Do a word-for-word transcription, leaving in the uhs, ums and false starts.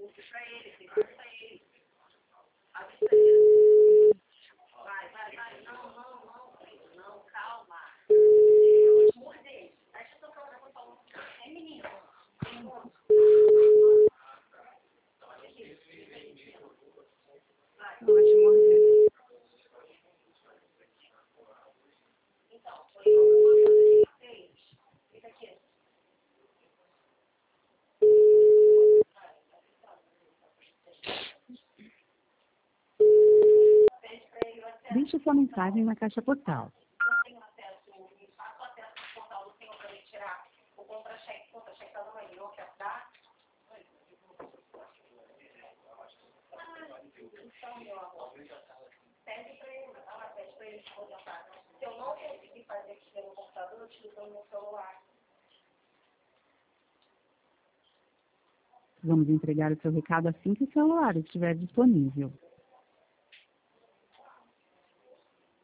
Não vai te morder. Deixe sua mensagem na caixa postal. Vamos entregar o seu recado assim que o celular estiver disponível.